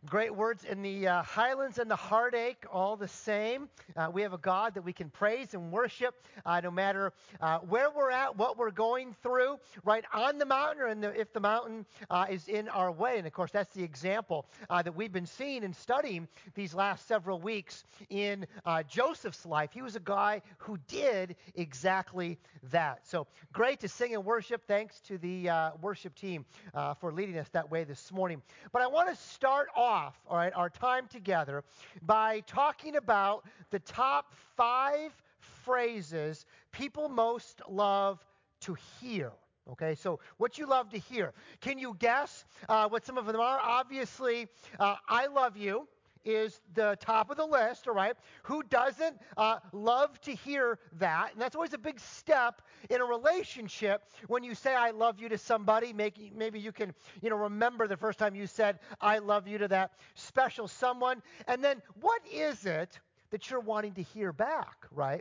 Great words in the highlands and the heartache, all the same. We have a God that we can praise and worship no matter where we're at, what we're going through, right on the mountain or if the mountain is in our way. And of course, that's the example that we've been seeing and studying these last several weeks in Joseph's life. He was a guy who did exactly that. So great to sing and worship. Thanks to the worship team for leading us that way this morning. But I want to start off, all right, our time together by talking about the top 5 phrases people most love to hear. Okay, so what you love to hear. Can you guess what some of them are? Obviously, I love you is the top of the list, all right? Who doesn't love to hear that? And that's always a big step in a relationship when you say I love you to somebody. Maybe you can, remember the first time you said I love you to that special someone. And then what is it that you're wanting to hear back, right?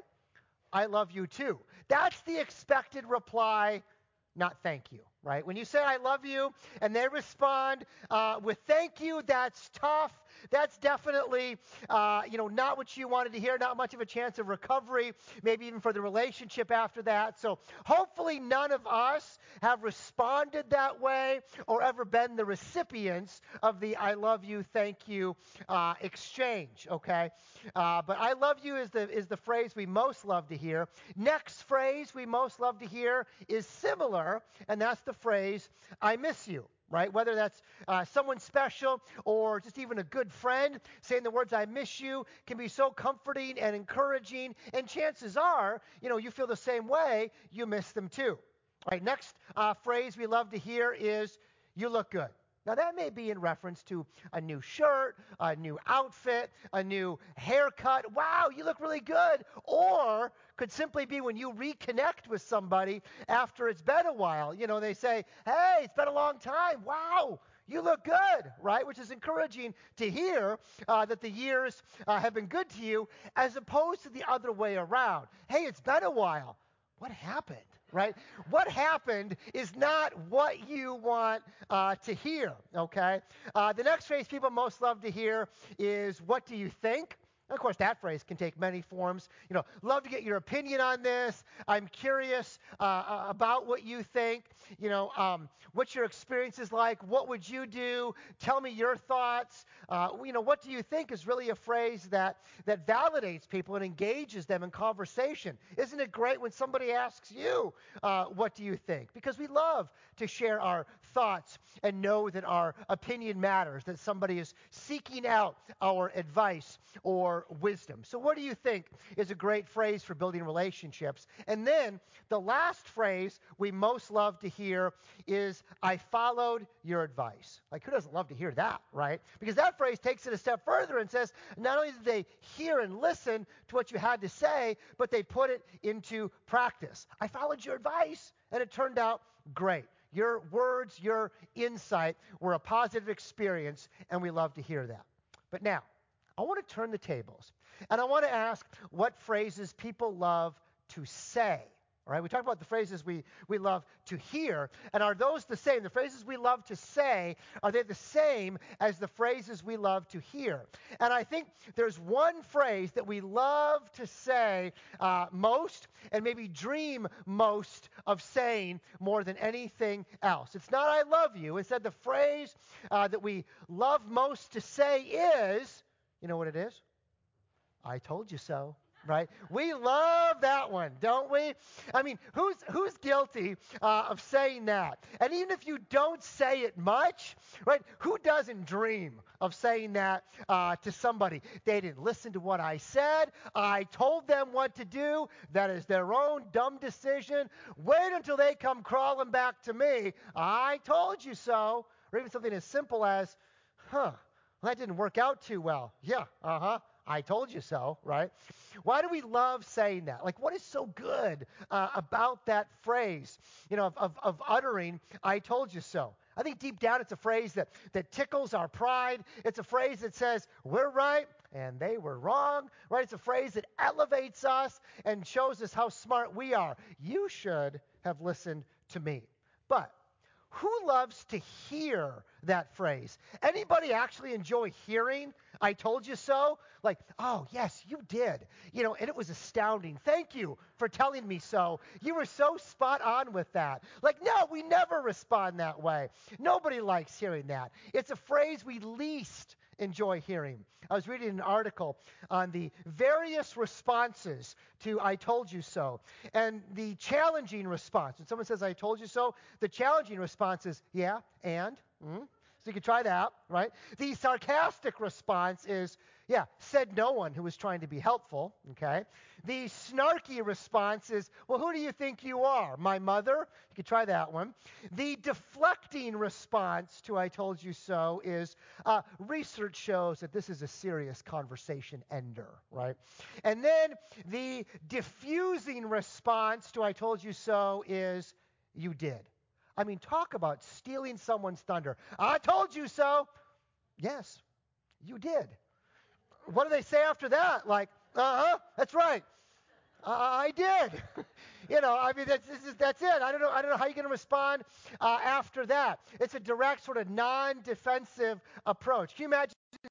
I love you too. That's the expected reply, not thank you, right? When you say I love you and they respond with thank you, that's tough. That's definitely, not what you wanted to hear, not much of a chance of recovery, maybe even for the relationship after that. So hopefully none of us have responded that way or ever been the recipients of the I love you, thank you exchange, okay? But I love you is the phrase we most love to hear. Next phrase we most love to hear is similar, and that's the phrase I miss you. Right? Whether that's someone special or just even a good friend, saying the words I miss you can be so comforting and encouraging. And chances are, you feel the same way, you miss them too. All right, next phrase we love to hear is you look good. Now, that may be in reference to a new shirt, a new outfit, a new haircut. Wow, you look really good. Or could simply be when you reconnect with somebody after it's been a while. They say, hey, it's been a long time. Wow, you look good, right? Which is encouraging to hear that the years have been good to you, as opposed to the other way around. Hey, it's been a while. What happened? Right? What happened is not what you want to hear, okay? The next phrase people most love to hear is, what do you think? And of course, that phrase can take many forms. Love to get your opinion on this. I'm curious about what you think. What's your experiences like? What would you do? Tell me your thoughts. What do you think is really a phrase that validates people and engages them in conversation. Isn't it great when somebody asks you, what do you think? Because we love to share our thoughts and know that our opinion matters, that somebody is seeking out our advice or wisdom. So what do you think is a great phrase for building relationships? And then the last phrase we most love to hear is, I followed your advice. Like, who doesn't love to hear that, right? Because that phrase takes it a step further and says, not only did they hear and listen to what you had to say, but they put it into practice. I followed your advice, and it turned out great. Your words, your insight were a positive experience, and we love to hear that. But now, I want to turn the tables, and I want to ask what phrases people love to say. All right, we talked about the phrases we love to hear, and are those the same? The phrases we love to say, are they the same as the phrases we love to hear? And I think there's one phrase that we love to say most, and maybe dream most of saying more than anything else. It's not I love you. Instead, the phrase that we love most to say is, you know what it is? I told you so. Right? We love that one, don't we? I mean, who's guilty of saying that? And even if you don't say it much, right? Who doesn't dream of saying that to somebody? They didn't listen to what I said. I told them what to do. That is their own dumb decision. Wait until they come crawling back to me. I told you so. Or even something as simple as, well, that didn't work out too well. Yeah, I told you so, right? Why do we love saying that? Like, what is so good about that phrase, of uttering, I told you so? I think deep down it's a phrase that tickles our pride. It's a phrase that says, we're right and they were wrong, right? It's a phrase that elevates us and shows us how smart we are. You should have listened to me. But who loves to hear that phrase? Anybody actually enjoy hearing, I told you so? Like, oh, yes, you did. And it was astounding. Thank you for telling me so. You were so spot on with that. Like, no, we never respond that way. Nobody likes hearing that. It's a phrase we least enjoy hearing. I was reading an article on the various responses to I told you so. And the challenging response, when someone says I told you so, the challenging response is, yeah, and? So you can try that, right? The sarcastic response is, yeah, said no one who was trying to be helpful, okay? The snarky response is, well, who do you think you are? My mother? You could try that one. The deflecting response to I told you so is, research shows that this is a serious conversation ender, right? And then the diffusing response to I told you so is, you did. I mean, talk about stealing someone's thunder. I told you so. Yes, you did. What do they say after that? Like, that's right. I did. That's it. I don't know how you're going to respond after that. It's a direct sort of non-defensive approach. Can you imagine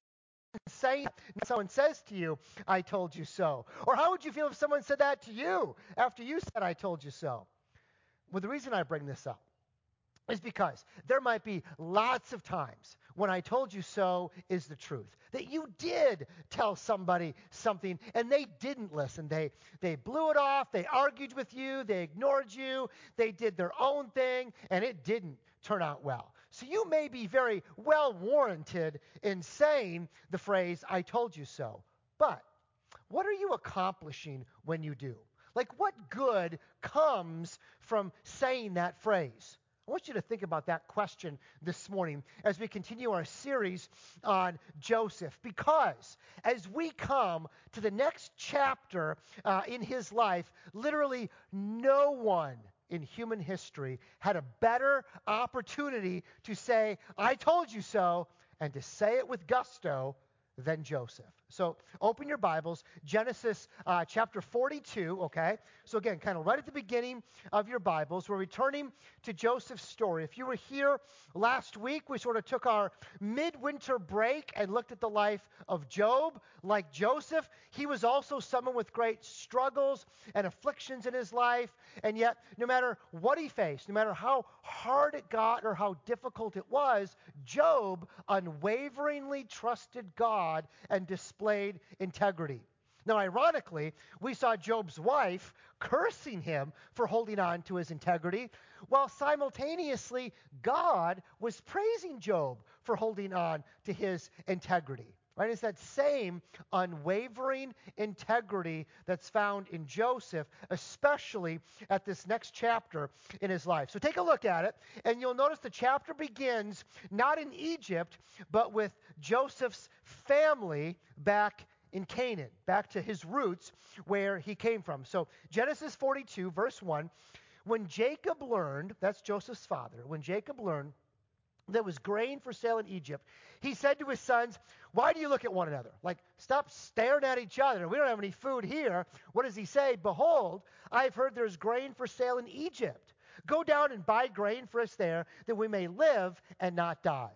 saying someone says to you, I told you so? Or how would you feel if someone said that to you after you said, I told you so? Well, the reason I bring this up is because there might be lots of times when I told you so is the truth. That you did tell somebody something and they didn't listen. They blew it off, they argued with you, they ignored you, they did their own thing, and it didn't turn out well. So you may be very well warranted in saying the phrase, I told you so. But what are you accomplishing when you do? Like, what good comes from saying that phrase? I want you to think about that question this morning as we continue our series on Joseph, because as we come to the next chapter in his life, literally no one in human history had a better opportunity to say, I told you so, and to say it with gusto than Joseph. So open your Bibles, Genesis chapter 42, okay? So again, kind of right at the beginning of your Bibles, we're returning to Joseph's story. If you were here last week, we sort of took our midwinter break and looked at the life of Job. Like Joseph, he was also someone with great struggles and afflictions in his life, and yet no matter what he faced, no matter how hard it got or how difficult it was, Job unwaveringly trusted God and displayed integrity. Now, ironically, we saw Job's wife cursing him for holding on to his integrity, while simultaneously God was praising Job for holding on to his integrity. Right? It's that same unwavering integrity that's found in Joseph, especially at this next chapter in his life. So take a look at it, and you'll notice the chapter begins not in Egypt, but with Joseph's family back in Canaan, back to his roots where he came from. So Genesis 42, verse 1, when Jacob learned, that's Joseph's father, when Jacob learned there was grain for sale in Egypt, he said to his sons, why do you look at one another? Like, stop staring at each other. We don't have any food here. What does he say? Behold, I've heard there's grain for sale in Egypt. Go down and buy grain for us there, that we may live and not die.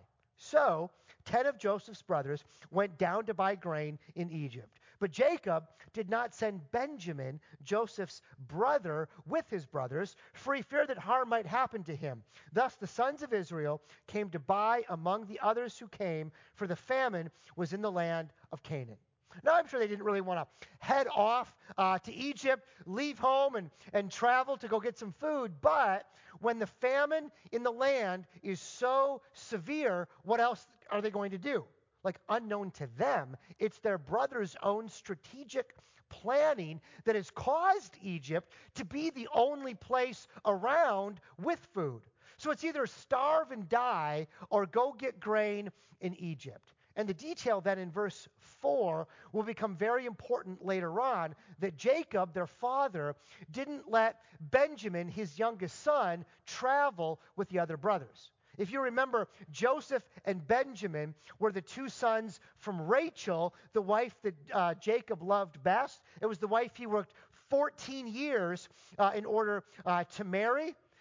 So 10 of Joseph's brothers went down to buy grain in Egypt. But Jacob did not send Benjamin, Joseph's brother, with his brothers, for he feared that harm might happen to him. Thus the sons of Israel came to buy among the others who came, for the famine was in the land of Canaan. Now, I'm sure they didn't really want to head off to Egypt, leave home, and travel to go get some food. But when the famine in the land is so severe, what else are they going to do? Like, unknown to them, it's their brother's own strategic planning that has caused Egypt to be the only place around with food. So it's either starve and die or go get grain in Egypt. And the detail then in verse 4 will become very important later on, that Jacob, their father, didn't let Benjamin, his youngest son, travel with the other brothers. If you remember, Joseph and Benjamin were the two sons from Rachel, the wife that Jacob loved best. It was the wife he worked 14 years in order to marry.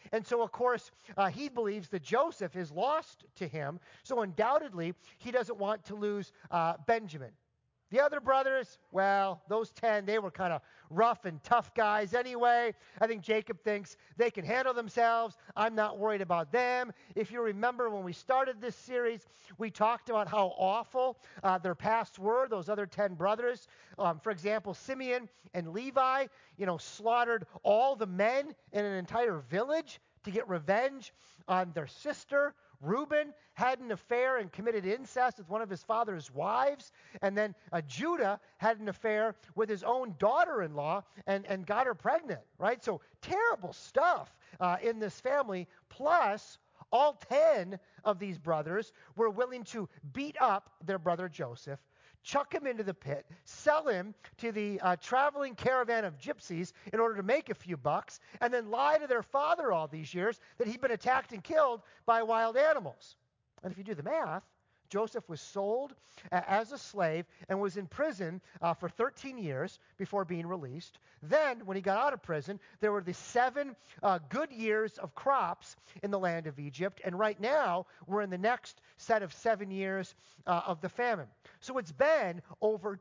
And so, of course, he believes that Joseph is lost to him. So undoubtedly, he doesn't want to lose Benjamin. The other brothers, well, those 10, they were kind of rough and tough guys anyway. I think Jacob thinks they can handle themselves. I'm not worried about them. If you remember when we started this series, we talked about how awful their pasts were, those other 10 brothers. For example, Simeon and Levi, slaughtered all the men in an entire village to get revenge on their sister. Reuben had an affair and committed incest with one of his father's wives. And then Judah had an affair with his own daughter-in-law and got her pregnant, right? So terrible stuff in this family. Plus, all 10 of these brothers were willing to beat up their brother Joseph, chuck him into the pit, sell him to the traveling caravan of gypsies in order to make a few bucks, and then lie to their father all these years that he'd been attacked and killed by wild animals. And if you do the math, Joseph was sold as a slave and was in prison for 13 years before being released. Then, when he got out of prison, there were the 7 good years of crops in the land of Egypt. And right now, we're in the next set of 7 years of the famine. So it's been over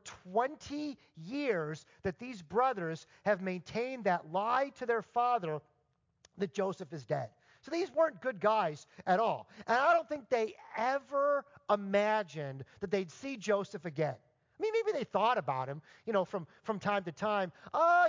20 years that these brothers have maintained that lie to their father that Joseph is dead. So these weren't good guys at all. And I don't think they ever imagined that they'd see Joseph again. I mean, maybe they thought about him, from time to time. Oh,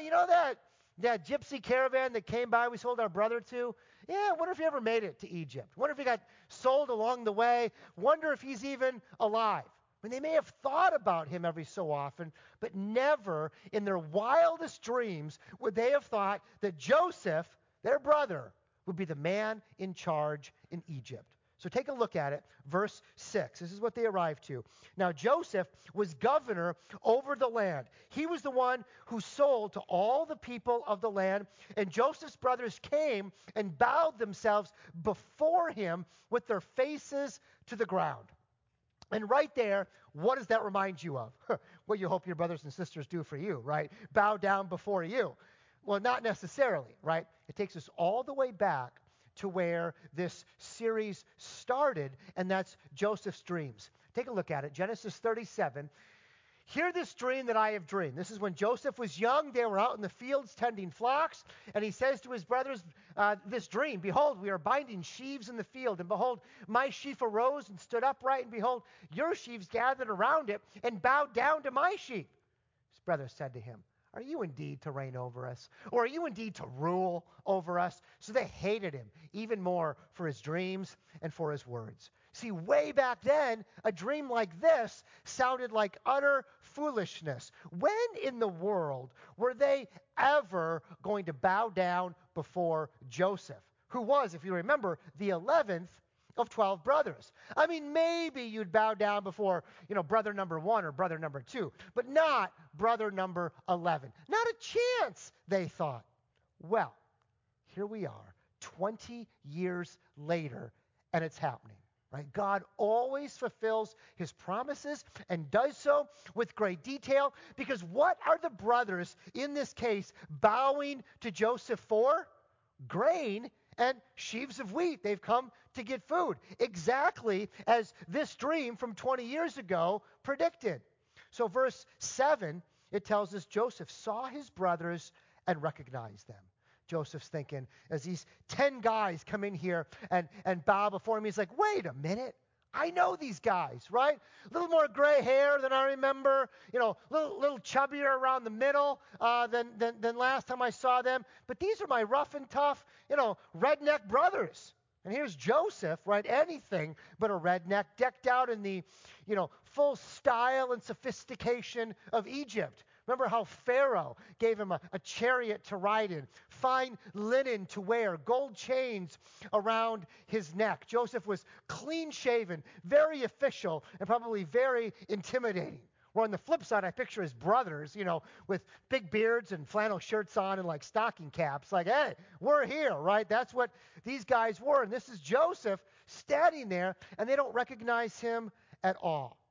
that gypsy caravan that came by we sold our brother to? Yeah, I wonder if he ever made it to Egypt. Wonder if he got sold along the way. Wonder if he's even alive. I mean, they may have thought about him every so often, but never in their wildest dreams would they have thought that Joseph, their brother, would be the man in charge in Egypt. So take a look at it. Verse 6. This is what they arrived to. Now Joseph was governor over the land. He was the one who sold to all the people of the land. And Joseph's brothers came and bowed themselves before him with their faces to the ground. And right there, what does that remind you of? What you hope your brothers and sisters do for you, right? Bow down before you. Well, not necessarily, right? It takes us all the way back to where this series started, and that's Joseph's dreams. Take a look at it. Genesis 37. Hear this dream that I have dreamed. This is when Joseph was young. They were out in the fields tending flocks, and he says to his brothers this dream, behold, we are binding sheaves in the field, and behold, my sheaf arose and stood upright, and behold, your sheaves gathered around it and bowed down to my sheep. His brothers said to him, are you indeed to reign over us? Or are you indeed to rule over us? So they hated him even more for his dreams and for his words. See, way back then, a dream like this sounded like utter foolishness. When in the world were they ever going to bow down before Joseph, who was, if you remember, the 11th of 12 brothers? I mean, maybe you'd bow down before, brother number 1 or brother number 2, but not brother number 11. Not a chance, they thought. Well, here we are, 20 years later, and it's happening. Right? God always fulfills his promises and does so with great detail, because what are the brothers in this case bowing to Joseph for? Grain and sheaves of wheat. They've come to get food, exactly as this dream from 20 years ago predicted. So verse 7, it tells us Joseph saw his brothers and recognized them. Joseph's thinking, as these 10 guys come in here and bow before him, he's like, wait a minute. I know these guys, right? A little more gray hair than I remember, little chubbier around the middle than last time I saw them. But these are my rough and tough, redneck brothers. And here's Joseph, right? Anything but a redneck, decked out in the, full style and sophistication of Egypt. Remember how Pharaoh gave him a chariot to ride in, fine linen to wear, gold chains around his neck. Joseph was clean-shaven, very official, and probably very intimidating. Where on the flip side, I picture his brothers, with big beards and flannel shirts on and like stocking caps. Like, hey, we're here, right? That's what these guys were. And this is Joseph standing there, and they don't recognize him at all.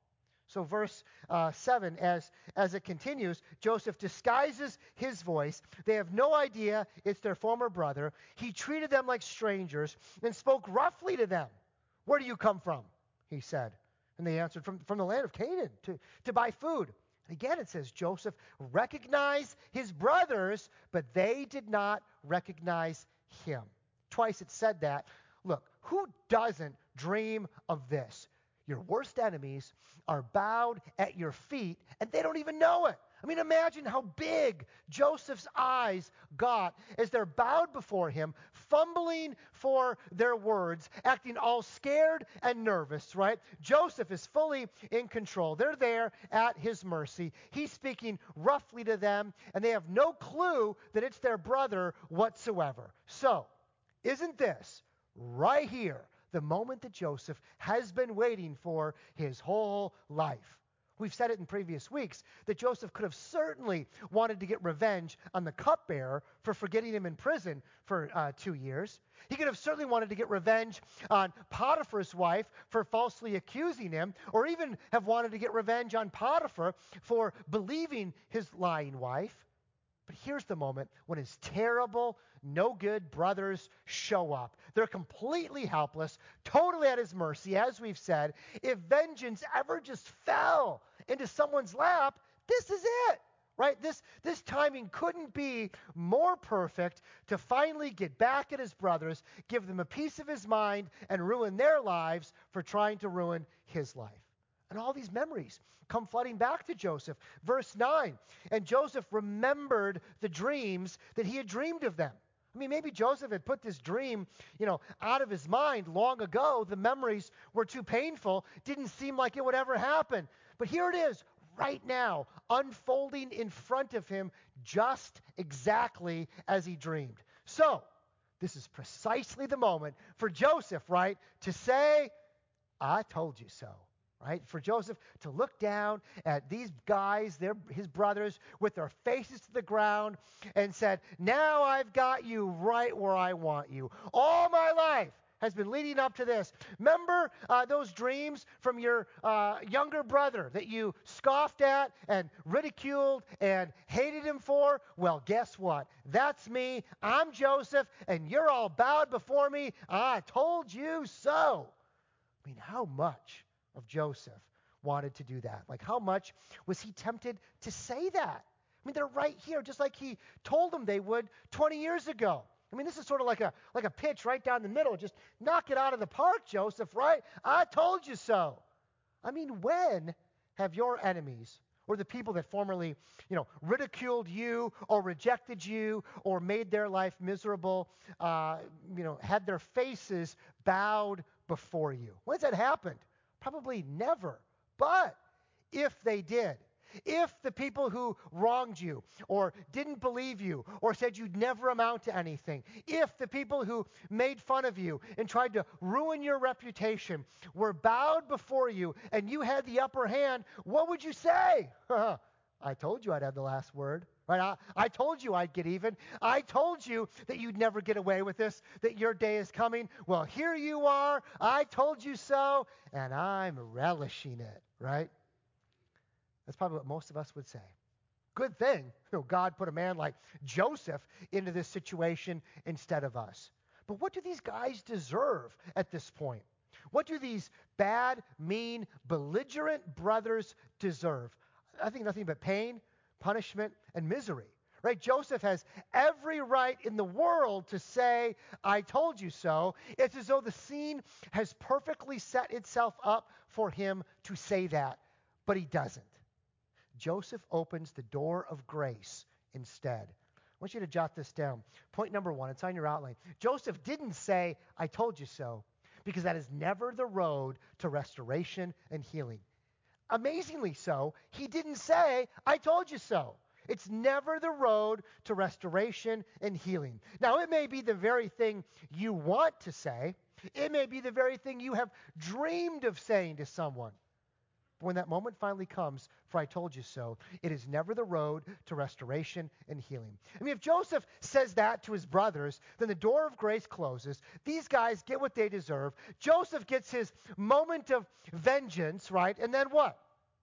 So verse 7, as it continues, Joseph disguises his voice. They have no idea it's their former brother. He treated them like strangers and spoke roughly to them. Where do you come from? He said. And they answered, from the land of Canaan to buy food. And again it says, Joseph recognized his brothers, but they did not recognize him. Twice it said that. Look, who doesn't dream of this? Your worst enemies are bowed at your feet, and they don't even know it. I mean, imagine how big Joseph's eyes got as they're bowed before him, fumbling for their words, acting all scared and nervous, right? Joseph is fully in control. They're there at his mercy. He's speaking roughly to them, and they have no clue that it's their brother whatsoever. So, isn't this right here the moment that Joseph has been waiting for his whole life? We've said it in previous weeks that Joseph could have certainly wanted to get revenge on the cupbearer for forgetting him in prison for 2 years. He could have certainly wanted to get revenge on Potiphar's wife for falsely accusing him, or even have wanted to get revenge on Potiphar for believing his lying wife. But here's the moment when his terrible, no good brothers show up. They're completely helpless, totally at his mercy, as we've said. If vengeance ever just fell into someone's lap, this is it, right? This timing couldn't be more perfect to finally get back at his brothers, give them a piece of his mind, and ruin their lives for trying to ruin his life. And all these memories come flooding back to Joseph. Verse 9, and Joseph remembered the dreams that he had dreamed of them. I mean, maybe Joseph had put this dream, out of his mind long ago. The memories were too painful, didn't seem like it would ever happen. But here it is, right now, unfolding in front of him just exactly as he dreamed. So, this is precisely the moment for Joseph, right, to say, I told you so. Right? For Joseph to look down at these guys, his brothers, with their faces to the ground and said, now I've got you right where I want you. All my life has been leading up to this. Remember those dreams from your younger brother that you scoffed at and ridiculed and hated him for? Well, guess what? That's me. I'm Joseph, and you're all bowed before me. I told you so. I mean, how much of Joseph wanted to do that? Like, how much was he tempted to say that? I mean, they're right here, just like he told them they would 20 years ago. I mean, this is sort of like a pitch right down the middle. Just knock it out of the park, Joseph, right? I told you so. I mean, when have your enemies, or the people that formerly, ridiculed you or rejected you or made their life miserable, had their faces bowed before you? When's that happened? Probably never. But if they did, if the people who wronged you or didn't believe you or said you'd never amount to anything, if the people who made fun of you and tried to ruin your reputation were bowed before you and you had the upper hand, what would you say? I told you I'd have the last word. Right? I told you I'd get even. I told you that you'd never get away with this, that your day is coming. Well, here you are. I told you so, and I'm relishing it, right? That's probably what most of us would say. Good thing, God put a man like Joseph into this situation instead of us. But what do these guys deserve at this point? What do these bad, mean, belligerent brothers deserve? I think nothing but pain, punishment, and misery, right? Joseph has every right in the world to say, I told you so. It's as though the scene has perfectly set itself up for him to say that, but he doesn't. Joseph opens the door of grace instead. I want you to jot this down. Point number 1, it's on your outline. Joseph didn't say, I told you so, because that is never the road to restoration and healing. Amazingly so, he didn't say, I told you so. It's never the road to restoration and healing. Now, it may be the very thing you want to say. It may be the very thing you have dreamed of saying to someone. But when that moment finally comes, for I told you so, it is never the road to restoration and healing. I mean, if Joseph says that to his brothers, then the door of grace closes. These guys get what they deserve. Joseph gets his moment of vengeance, right? And then what?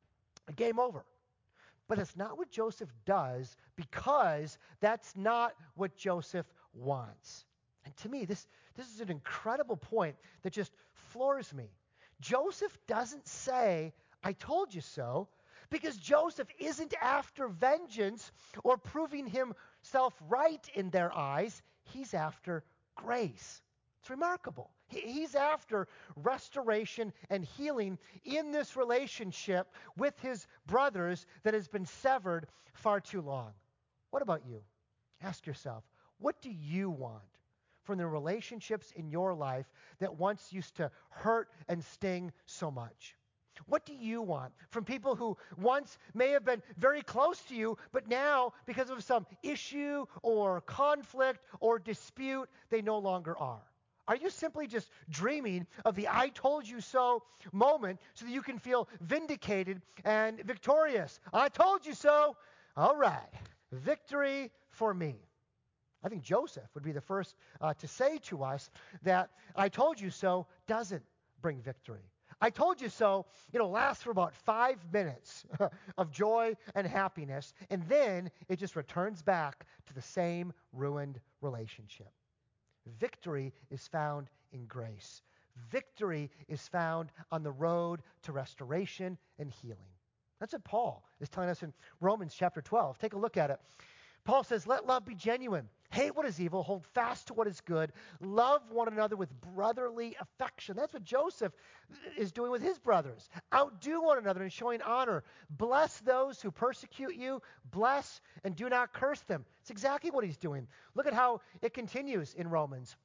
Game over. But that's not what Joseph does, because that's not what Joseph wants. And to me, this is an incredible point that just floors me. Joseph doesn't say, "I told you so," because Joseph isn't after vengeance or proving himself right in their eyes. He's after grace. It's remarkable. He's after restoration and healing in this relationship with his brothers that has been severed far too long. What about you? Ask yourself, what do you want from the relationships in your life that once used to hurt and sting so much? What do you want from people who once may have been very close to you, but now, because of some issue or conflict or dispute, they no longer are? Are you simply just dreaming of the "I told you so" moment so that you can feel vindicated and victorious? I told you so. All right. Victory for me. I think Joseph would be the first to say to us that "I told you so" doesn't bring victory. "I told you so," lasts for about 5 minutes of joy and happiness, and then it just returns back to the same ruined relationship. Victory is found in grace. Victory is found on the road to restoration and healing. That's what Paul is telling us in Romans chapter 12. Take a look at it. Paul says, "Let love be genuine. Hate what is evil. Hold fast to what is good. Love one another with brotherly affection." That's what Joseph is doing with his brothers. Outdo one another in showing honor. Bless those who persecute you. Bless and do not curse them. It's exactly what he's doing. Look at how it continues in Romans.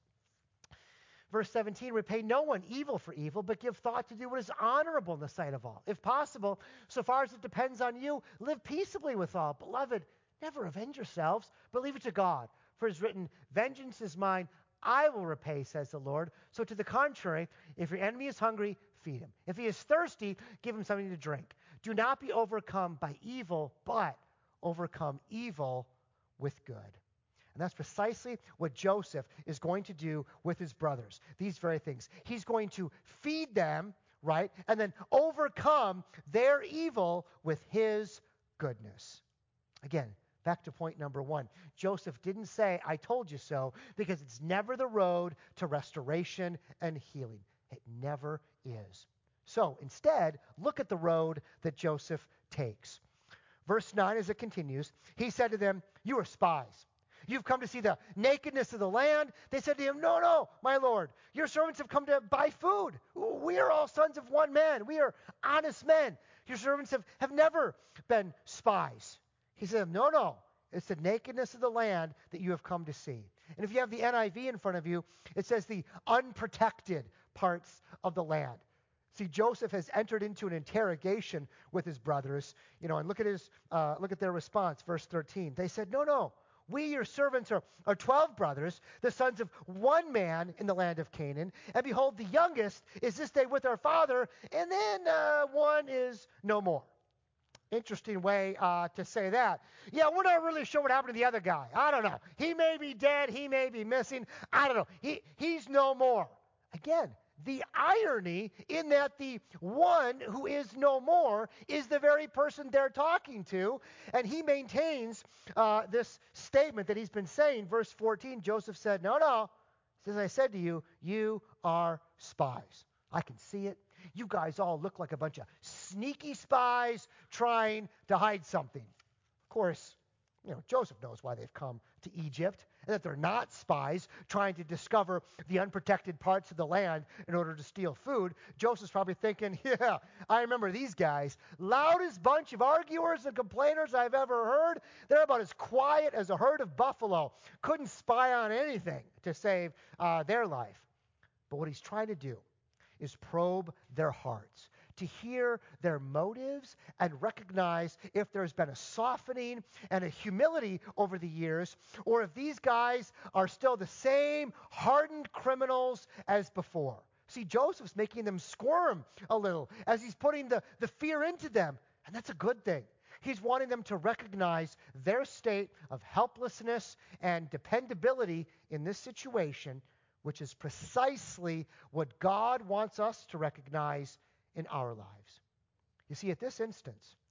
Verse 17, "Repay no one evil for evil, but give thought to do what is honorable in the sight of all. If possible, so far as it depends on you, live peaceably with all. Beloved, never avenge yourselves, but leave it to God. For it is written, 'Vengeance is mine, I will repay,' says the Lord. So to the contrary, if your enemy is hungry, feed him. If he is thirsty, give him something to drink. Do not be overcome by evil, but overcome evil with good." And that's precisely what Joseph is going to do with his brothers. These very things. He's going to feed them, right? And then overcome their evil with his goodness. Again, back to point number one. Joseph didn't say, "I told you so," because it's never the road to restoration and healing. It never is. So instead, look at the road that Joseph takes. Verse 9, as it continues, he said to them, "You are spies. You've come to see the nakedness of the land." They said to him, "No, my Lord. Your servants have come to buy food. We are all sons of one man. We are honest men. Your servants have never been spies." He said, No. It's the nakedness of the land that you have come to see. And if you have the NIV in front of you, it says the unprotected parts of the land. See, Joseph has entered into an interrogation with his brothers, and look at their response, verse 13. They said, No. We, your servants, are 12 brothers, the sons of one man in the land of Canaan. And behold, the youngest is this day with our father, and then one is no more. Interesting way to say that. Yeah, we're not really sure what happened to the other guy. I don't know. He may be dead. He may be missing. I don't know. He's no more. Again, the irony in that the one who is no more is the very person they're talking to. And he maintains this statement that he's been saying. Verse 14, Joseph said, No. He says, "I said to you, you are spies." I can see it. You guys all look like a bunch of sneaky spies trying to hide something. Of course, Joseph knows why they've come to Egypt, and that they're not spies trying to discover the unprotected parts of the land in order to steal food. Joseph's probably thinking, "Yeah, I remember these guys. Loudest bunch of arguers and complainers I've ever heard. They're about as quiet as a herd of buffalo. Couldn't spy on anything to save their life." But what he's trying to do is probe their hearts, to hear their motives and recognize if there's been a softening and a humility over the years, or if these guys are still the same hardened criminals as before. See, Joseph's making them squirm a little as he's putting the fear into them, and that's a good thing. He's wanting them to recognize their state of helplessness and dependability in this situation, which is precisely what God wants us to recognize in our lives. You see, at this instance,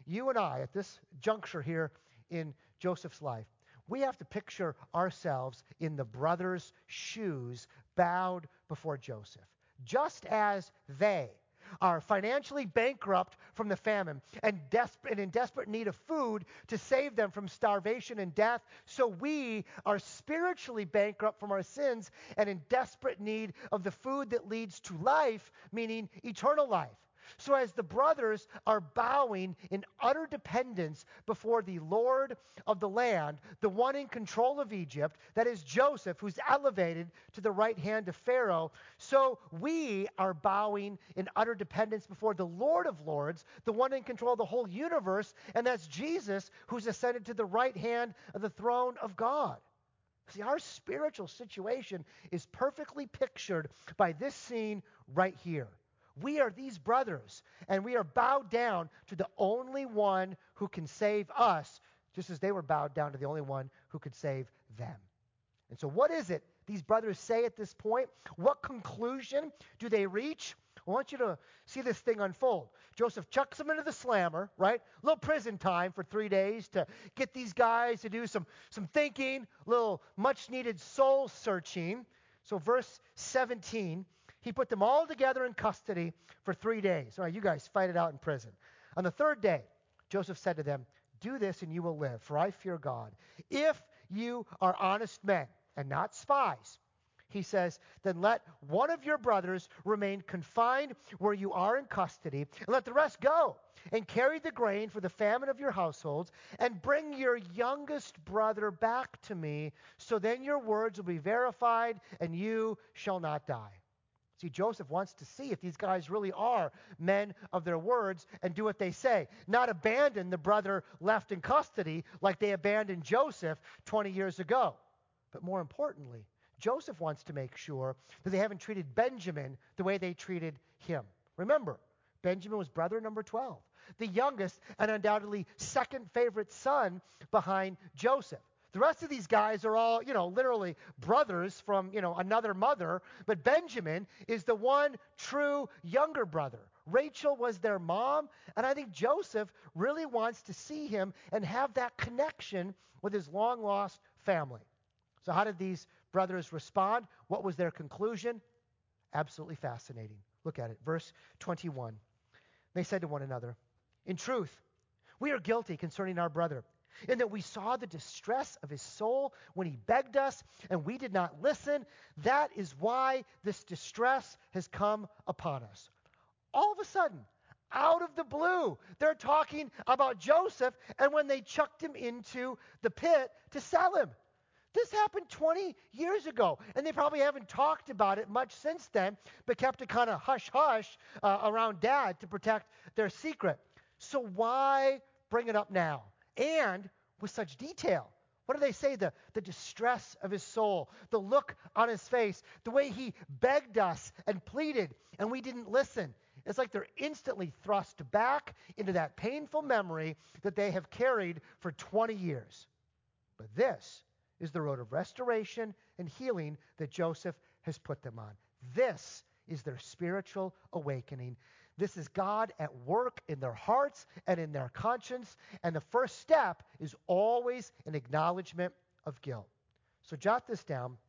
you and I, at this juncture here in Joseph's life, we have to picture ourselves in the brothers' shoes, bowed before Joseph. Just as they are financially bankrupt from the famine and in desperate need of food to save them from starvation and death, so we are spiritually bankrupt from our sins and in desperate need of the food that leads to life, meaning eternal life. So as the brothers are bowing in utter dependence before the Lord of the land, the one in control of Egypt, that is Joseph, who's elevated to the right hand of Pharaoh, so we are bowing in utter dependence before the Lord of lords, the one in control of the whole universe, and that's Jesus, who's ascended to the right hand of the throne of God. See, our spiritual situation is perfectly pictured by this scene right here. We are these brothers, and we are bowed down to the only one who can save us, just as they were bowed down to the only one who could save them. And so what is it these brothers say at this point? What conclusion do they reach? I want you to see this thing unfold. Joseph chucks them into the slammer, right? A little prison time for 3 days to get these guys to do some thinking, a little much-needed soul searching. So verse 17, he put them all together in custody for 3 days. All right, you guys fight it out in prison. On the third day, Joseph said to them, "Do this and you will live, for I fear God. If you are honest men and not spies," he says, "then let one of your brothers remain confined where you are in custody, and let the rest go, and carry the grain for the famine of your households, and bring your youngest brother back to me, so then your words will be verified, and you shall not die." See, Joseph wants to see if these guys really are men of their words and do what they say. Not abandon the brother left in custody like they abandoned Joseph 20 years ago. But more importantly, Joseph wants to make sure that they haven't treated Benjamin the way they treated him. Remember, Benjamin was brother number 12, the youngest and undoubtedly second favorite son behind Joseph. The rest of these guys are all, literally brothers from, another mother. But Benjamin is the one true younger brother. Rachel was their mom. And I think Joseph really wants to see him and have that connection with his long-lost family. So how did these brothers respond? What was their conclusion? Absolutely fascinating. Look at it. Verse 21. They said to one another, "In truth, we are guilty concerning our brother, in that we saw the distress of his soul when he begged us, and we did not listen. That is why this distress has come upon us." All of a sudden, out of the blue, they're talking about Joseph and when they chucked him into the pit to sell him. This happened 20 years ago, and they probably haven't talked about it much since then, but kept it kind of hush-hush around Dad to protect their secret. So why bring it up now? And with such detail. What do they say? The distress of his soul, the look on his face, the way he begged us and pleaded, and we didn't listen. It's like they're instantly thrust back into that painful memory that they have carried for 20 years. But this is the road of restoration and healing that Joseph has put them on. This is their spiritual awakening. This is God at work in their hearts and in their conscience. And the first step is always an acknowledgement of guilt. So jot this down.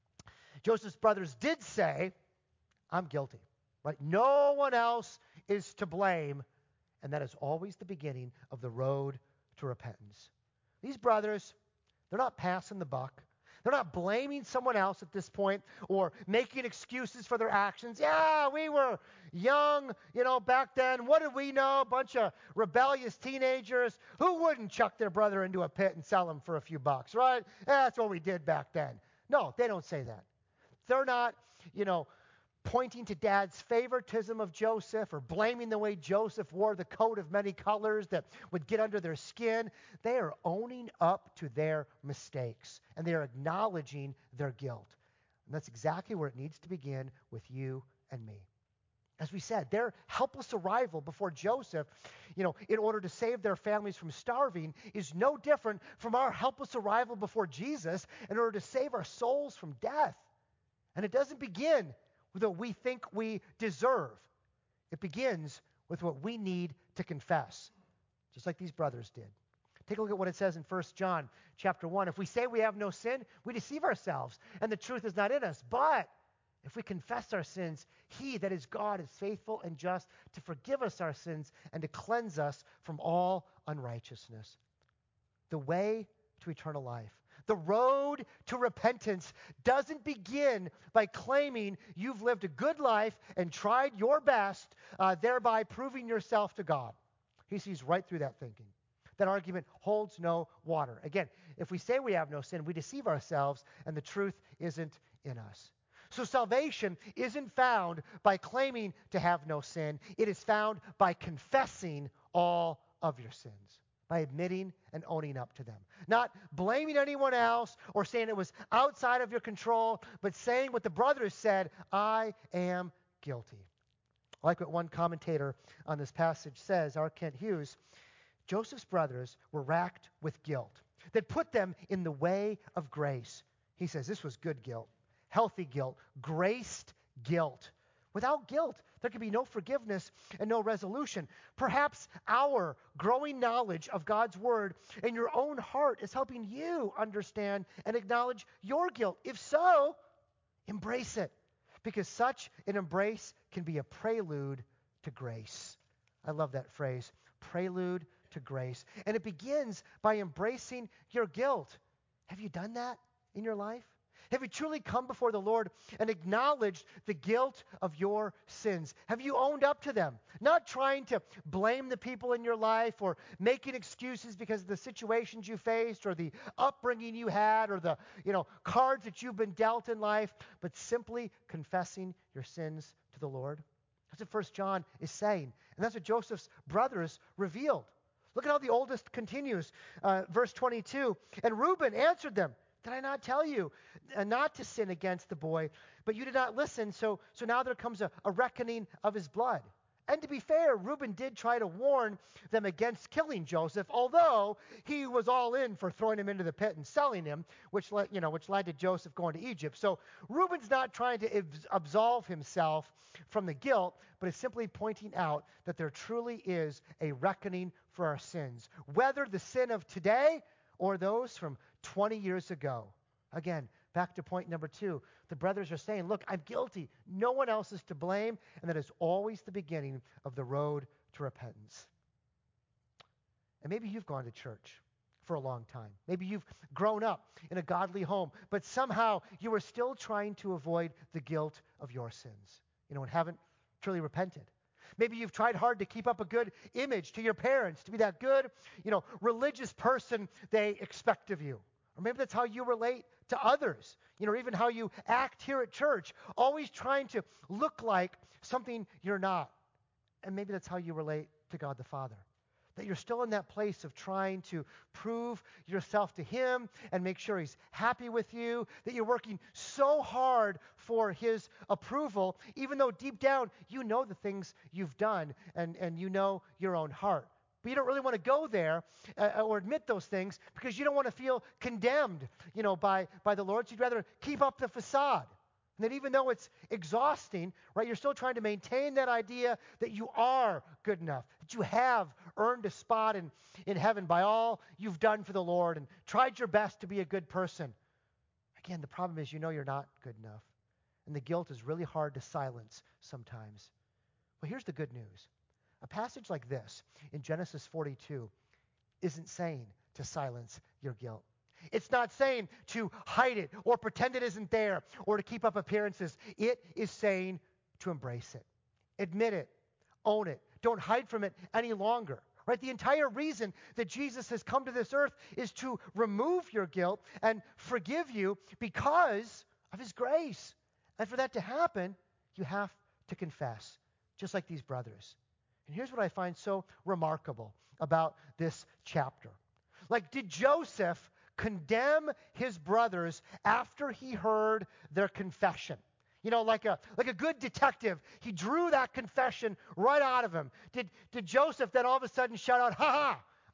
Joseph's brothers did say, "I'm guilty." Right? No one else is to blame. And that is always the beginning of the road to repentance. These brothers, they're not passing the buck. They're not blaming someone else at this point or making excuses for their actions. "Yeah, we were young, back then. What did we know? A bunch of rebellious teenagers. Who wouldn't chuck their brother into a pit and sell him for a few bucks, right? That's what we did back then." No, they don't say that. They're not, pointing to Dad's favoritism of Joseph or blaming the way Joseph wore the coat of many colors that would get under their skin. They are owning up to their mistakes, and they are acknowledging their guilt. And that's exactly where it needs to begin with you and me. As we said, their helpless arrival before Joseph, in order to save their families from starving, is no different from our helpless arrival before Jesus in order to save our souls from death. And it doesn't begin with what we think we deserve. It begins with what we need to confess. just like these brothers did. Take a look at what it says in 1 John chapter 1. If we say we have no sin, we deceive ourselves, and the truth is not in us. But if we confess our sins, he, that is God, is faithful and just to forgive us our sins and to cleanse us from all unrighteousness. The way to eternal life, the road to repentance, doesn't begin by claiming you've lived a good life and tried your best, thereby proving yourself to God. He sees right through that thinking. That argument holds no water. Again, if we say we have no sin, we deceive ourselves, and the truth isn't in us. So salvation isn't found by claiming to have no sin. It is found by confessing all of your sins, by admitting and owning up to them. Not blaming anyone else or saying it was outside of your control, but saying what the brothers said, I am guilty. I like what one commentator on this passage says, R. Kent Hughes. Joseph's brothers were racked with guilt that put them in the way of grace. He says this was good guilt, healthy guilt, graced guilt. Without guilt, there can be no forgiveness and no resolution. Perhaps our growing knowledge of God's word in your own heart is helping you understand and acknowledge your guilt. If so, embrace it, because such an embrace can be a prelude to grace. I love that phrase, prelude to grace. And it begins by embracing your guilt. Have you done that in your life? Have you truly come before the Lord and acknowledged the guilt of your sins? Have you owned up to them? Not trying to blame the people in your life or making excuses because of the situations you faced or the upbringing you had or the, cards that you've been dealt in life, but simply confessing your sins to the Lord. That's what 1 John is saying. And that's what Joseph's brothers revealed. Look at how the oldest continues. Verse 22, and Reuben answered them, did I not tell you not to sin against the boy? But you did not listen, so now there comes a reckoning of his blood. And to be fair, Reuben did try to warn them against killing Joseph, although he was all in for throwing him into the pit and selling him, which led to Joseph going to Egypt. So Reuben's not trying to absolve himself from the guilt, but is simply pointing out that there truly is a reckoning for our sins, whether the sin of today or those from 20 years ago. Again, back to point number 2. The brothers are saying, look, I'm guilty. No one else is to blame. And that is always the beginning of the road to repentance. And maybe you've gone to church for a long time. Maybe you've grown up in a godly home, but somehow you are still trying to avoid the guilt of your sins, and haven't truly repented. Maybe you've tried hard to keep up a good image to your parents, to be that good, religious person they expect of you. Or maybe that's how you relate to others, or even how you act here at church, always trying to look like something you're not. And maybe that's how you relate to God the Father, that you're still in that place of trying to prove yourself to Him and make sure He's happy with you, that you're working so hard for His approval, even though deep down you know the things you've done and you know your own heart. But you don't really want to go there or admit those things because you don't want to feel condemned, by the Lord. So you'd rather keep up the facade. And that even though it's exhausting, right, you're still trying to maintain that idea that you are good enough, that you have earned a spot in heaven by all you've done for the Lord and tried your best to be a good person. Again, the problem is you're not good enough. And the guilt is really hard to silence sometimes. Well, here's the good news. A passage like this in Genesis 42 isn't saying to silence your guilt. It's not saying to hide it or pretend it isn't there or to keep up appearances. It is saying to embrace it. Admit it. Own it. Don't hide from it any longer. Right? The entire reason that Jesus has come to this earth is to remove your guilt and forgive you because of His grace. And for that to happen, you have to confess, just like these brothers. And here's what I find so remarkable about this chapter. Did Joseph condemn his brothers after he heard their confession? Like a good detective, he drew that confession right out of him. Did Joseph then all of a sudden shout out, "Ha ha,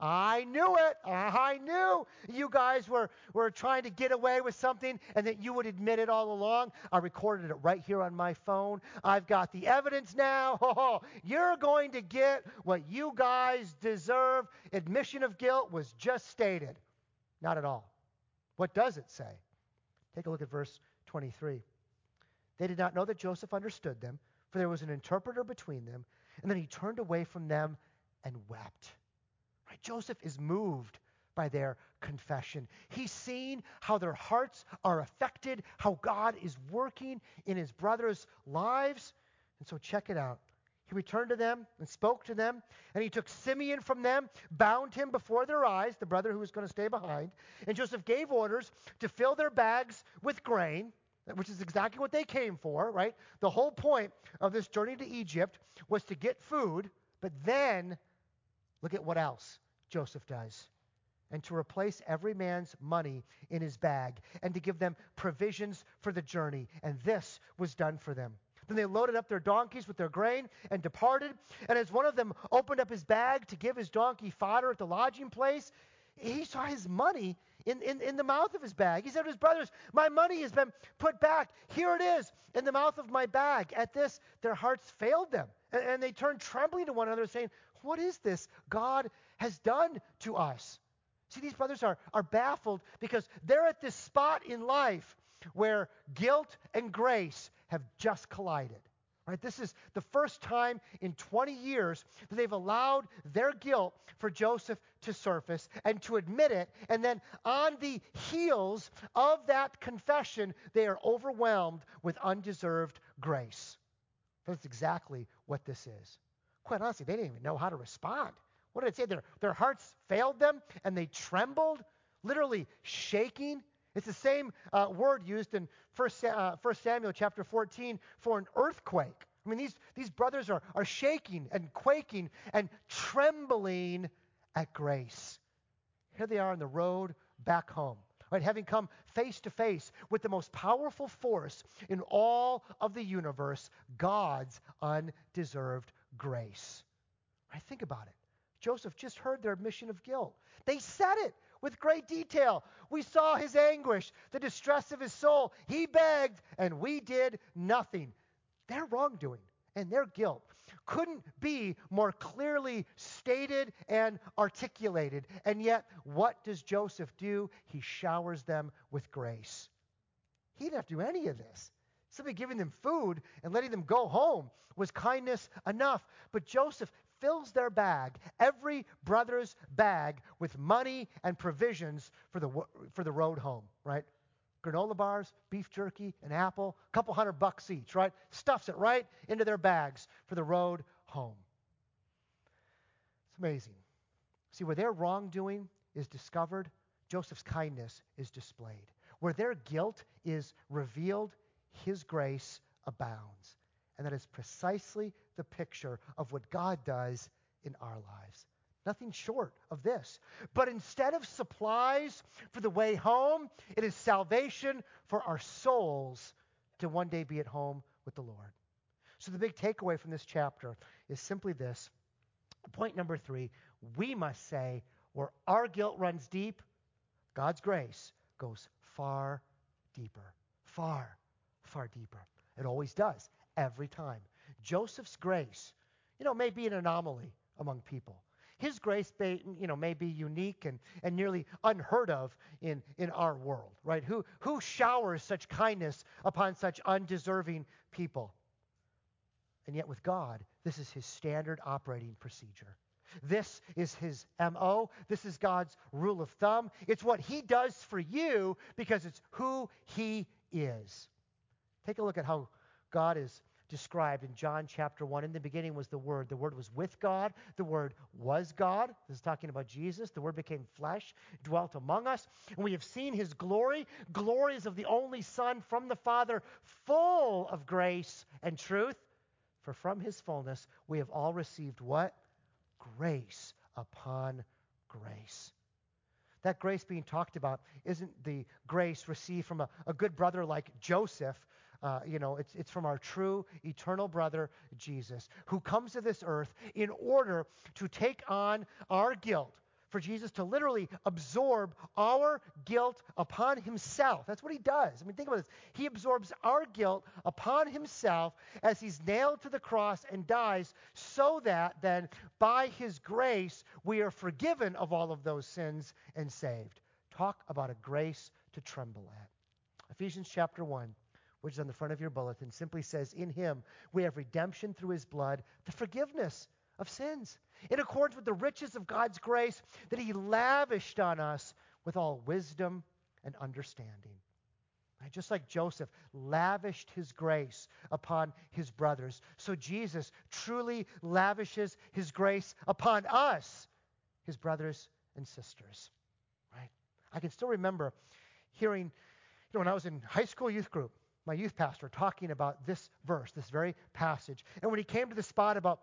I knew it. I knew you guys were trying to get away with something and that you would admit it all along. I recorded it right here on my phone. I've got the evidence now. Oh, you're going to get what you guys deserve. Admission of guilt was just stated. Not at all. What does it say? Take a look at verse 23. They did not know that Joseph understood them, for there was an interpreter between them. And then he turned away from them and wept. Right? Joseph is moved by their confession. He's seen how their hearts are affected, how God is working in his brothers' lives. And so check it out. He returned to them and spoke to them, and he took Simeon from them, bound him before their eyes, the brother who was going to stay behind. And Joseph gave orders to fill their bags with grain, which is exactly what they came for, right? The whole point of this journey to Egypt was to get food, but then look at what else Joseph does. And to replace every man's money in his bag and to give them provisions for the journey. And this was done for them. Then they loaded up their donkeys with their grain and departed. And as one of them opened up his bag to give his donkey fodder at the lodging place, he saw his money in the mouth of his bag. He said to his brothers, "My money has been put back. Here it is in the mouth of my bag." At this, their hearts failed them. And they turned trembling to one another, saying, "What is this God has done to us?" See, these brothers are baffled because they're at this spot in life where guilt and grace have just collided. Right? This is the first time in 20 years that they've allowed their guilt for Joseph to surface and to admit it. And then on the heels of that confession, they are overwhelmed with undeserved grace. That's exactly what this is. Quite honestly, they didn't even know how to respond. What did it say? Their hearts failed them and they trembled, literally shaking. It's the same word used in 1 Samuel chapter 14 for an earthquake. I mean, these brothers are shaking and quaking and trembling at grace. Here they are on the road back home, right? Having come face to face with the most powerful force in all of the universe, God's undeserved grace. Right? Think about it. Joseph just heard their admission of guilt. They said it with great detail. We saw his anguish, the distress of his soul. He begged, and we did nothing. Their wrongdoing and their guilt couldn't be more clearly stated and articulated. And yet, what does Joseph do? He showers them with grace. He didn't have to do any of this. Simply giving them food and letting them go home was kindness enough. But Joseph fills their bag, every brother's bag, with money and provisions for the road home, right? Granola bars, beef jerky, an apple, a couple $100 each, right? Stuffs it right into their bags for the road home. It's amazing. See, where their wrongdoing is discovered, Joseph's kindness is displayed. Where their guilt is revealed, his grace abounds. And that is precisely the picture of what God does in our lives. Nothing short of this. But instead of supplies for the way home, it is salvation for our souls to one day be at home with the Lord. So the big takeaway from this chapter is simply this. Point number 3, we must say, where our guilt runs deep, God's grace goes far deeper. Far, far deeper. It always does. Every time. Joseph's grace, may be an anomaly among people. His grace may be unique and nearly unheard of in our world, right? Who showers such kindness upon such undeserving people? And yet with God, this is his standard operating procedure. This is his MO. This is God's rule of thumb. It's what he does for you because it's who he is. Take a look at how God is described in John chapter 1. In the beginning was the Word. The Word was with God. The Word was God. This is talking about Jesus. The Word became flesh, dwelt among us. And we have seen his glory. Glories of the only Son from the Father, full of grace and truth. For from his fullness we have all received what? Grace upon grace. That grace being talked about isn't the grace received from a good brother like Joseph. It's from our true eternal brother, Jesus, who comes to this earth in order to take on our guilt for Jesus to literally absorb our guilt upon himself. That's what he does. I mean, think about this. He absorbs our guilt upon himself as he's nailed to the cross and dies, so that then by his grace we are forgiven of all of those sins and saved. Talk about a grace to tremble at. Ephesians chapter 1, which is on the front of your bulletin, simply says, in him we have redemption through his blood, the forgiveness of sins, in accordance with the riches of God's grace that he lavished on us with all wisdom and understanding. Right? Just like Joseph lavished his grace upon his brothers, so Jesus truly lavishes his grace upon us, his brothers and sisters. Right? I can still remember hearing, when I was in high school youth group, my youth pastor talking about this verse, this very passage. And when he came to the spot about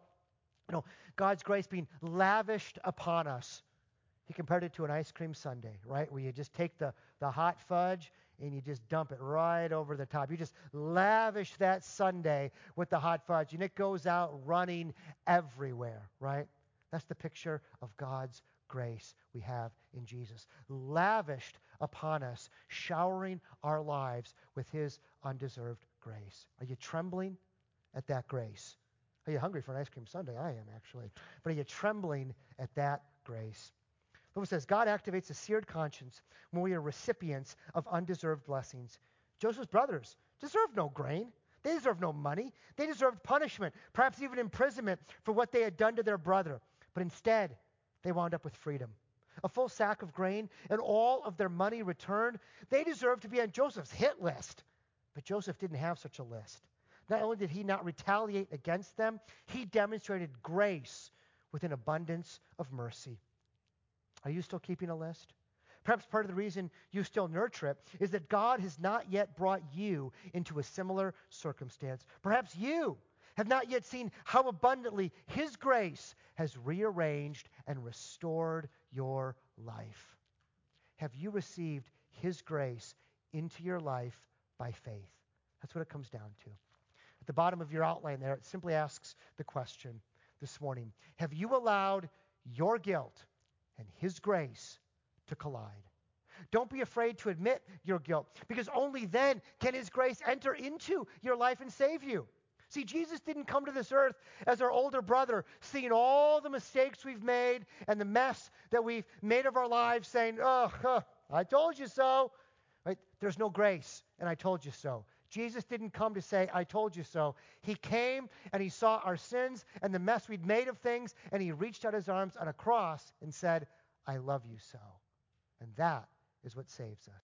God's grace being lavished upon us, he compared it to an ice cream sundae, right? Where you just take the hot fudge and you just dump it right over the top. You just lavish that sundae with the hot fudge, and it goes out running everywhere, right? That's the picture of God's grace we have in Jesus. Lavished upon us, showering our lives with his undeserved grace. Are you trembling at that grace? Are you hungry for an ice cream sundae? I am, actually. But are you trembling at that grace? Lewis says, God activates a seared conscience when we are recipients of undeserved blessings. Joseph's brothers deserved no grain. They deserved no money. They deserved punishment, perhaps even imprisonment for what they had done to their brother. But instead, they wound up with freedom. A full sack of grain and all of their money returned. They deserved to be on Joseph's hit list. But Joseph didn't have such a list. Not only did he not retaliate against them, he demonstrated grace with an abundance of mercy. Are you still keeping a list? Perhaps part of the reason you still nurture it is that God has not yet brought you into a similar circumstance. Perhaps you have not yet seen how abundantly his grace has rearranged and restored your life. Have you received his grace into your life by faith? That's what it comes down to. At the bottom of your outline there, it simply asks the question this morning: have you allowed your guilt and his grace to collide? Don't be afraid to admit your guilt, because only then can his grace enter into your life and save you. See, Jesus didn't come to this earth as our older brother, seeing all the mistakes we've made and the mess that we've made of our lives, saying, I told you so. Right? There's no grace, and I told you so. Jesus didn't come to say, I told you so. He came and he saw our sins and the mess we'd made of things, and he reached out his arms on a cross and said, I love you so. And that is what saves us.